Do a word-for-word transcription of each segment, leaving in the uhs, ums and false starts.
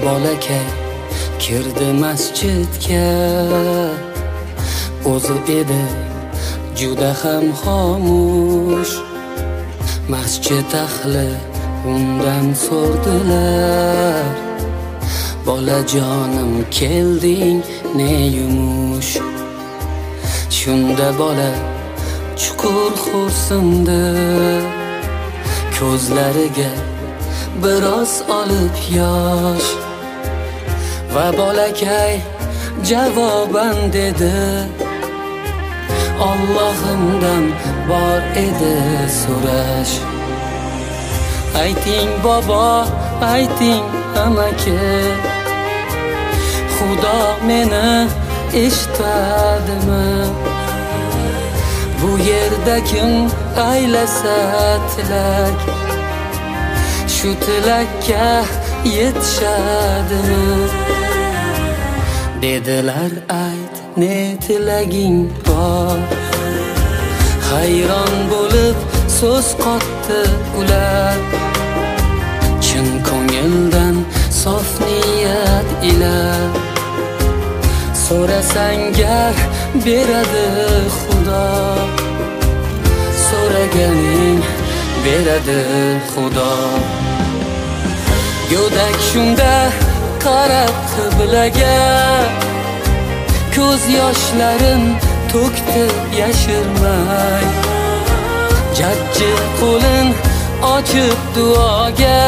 bolakay kirdi masjidga. O'zi edi juda ham xomush. Masjid ahli undan so'rdilar, bolajonim kelding ne yumush. Shunda bola chuqur xo'rsindi, ko'zlariga biroz olib yosh. Va bolakay javoban dedi, Allohimdan bor edi so'rash. Ayting bobo, ayting amaki, Xudo meni eshitadimi? Bu yerda kim aylasa tilak, shu tilakka yetishadimi? Dedilar ayt ne tilaging bor. Hayron bo'lib so'z qotdi ular, chin ko'ngildan sof niyat ila. So'rasang gar beradi Xudo, so'raganing beradi Xudo. Go'dak shunda qarab qiblaga, ko'z yoshlarin to'kdi yashirmay. Jajji qo'lin ochib duoga,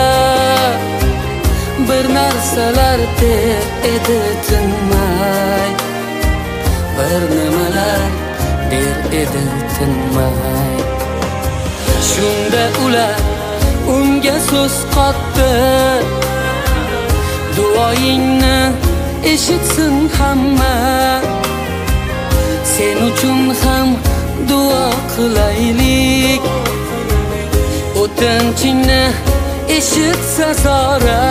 bir narsalar der edi tinmay. Bir nimalar der edi tinmay. Shunda ular unga so'z qotdi, duoyingni eshitsin hamma. Sen uchun ham duo qilaylik, o'tinchingni eshitsa zora.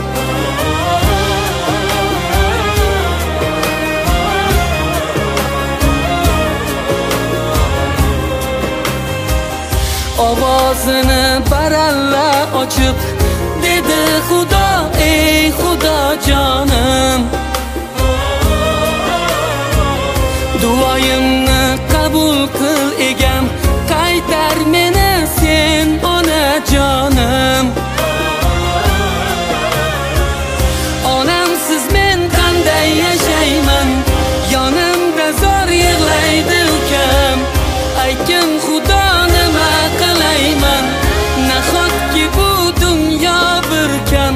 Ovozini baralla ochib dedi Xudo, ey Xudo jonim, duoyimni qabul qil egam, qaytar meni sen onajonim. Onamsiz men qanday yashayman, yonimda zor yig'laydi ukam. Aytgin Xudo nima qilayman, nahotki bu dunyo bir kam.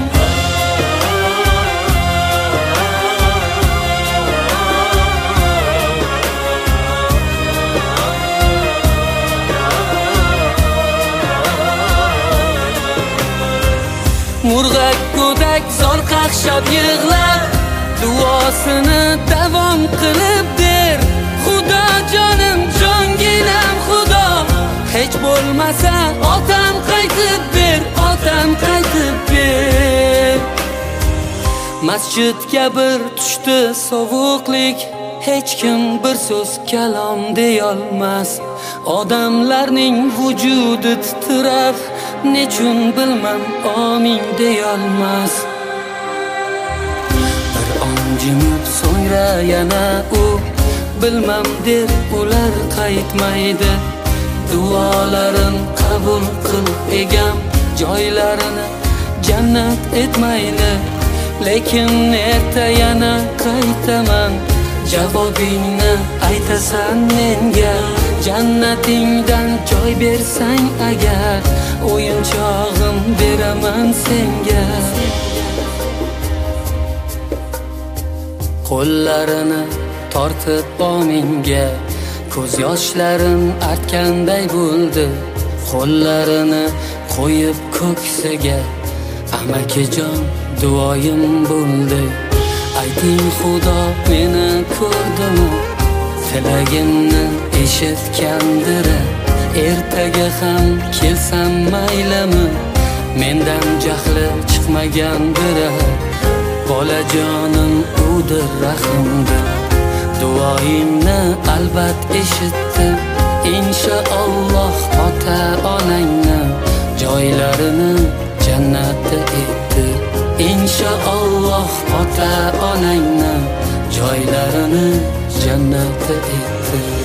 Murg'ak go'dak zor qaqshab yig'lab, duosini davom qilib der. Xudo jonim, jonginam Xudo, hech bo'lmasa otam qaytib ber, otam qaytib ber. Masjidga bir tushdi sovuqlik, hech kim bir so'z kalom deyolmas. Odamlarning vujudi titrab, nechun bilmam amin deyolmas. Bir on jimib so'ngra yana u bilmam der, ular qaytmaydi. Duolarin qabul qil egam, joylarini jannat etmayli. Lekin erta yana qaytaman, javobingni aytasan menga. Jannatingdan joy bersang agar, o'yinchog'im beraman senga. Qo'llarini tortib ominga, ko'z yoshlarim artganday bo'ldi. Qo'llarini qo'yib ko'ksiga, amakijon duoyim bo'ldi. Ayting Xudo meni ko'rdimi, tilagimni eshitgandir. Ertaga ham kelsam maylimi, mendan jahli chiqmagandir. Bolajonim udir rahimdir, duoyimni albat eshitdi. Inshaalloh ota onangni joylarini jannatda etdi. Inshaalloh onangni joylarini jannati etdi.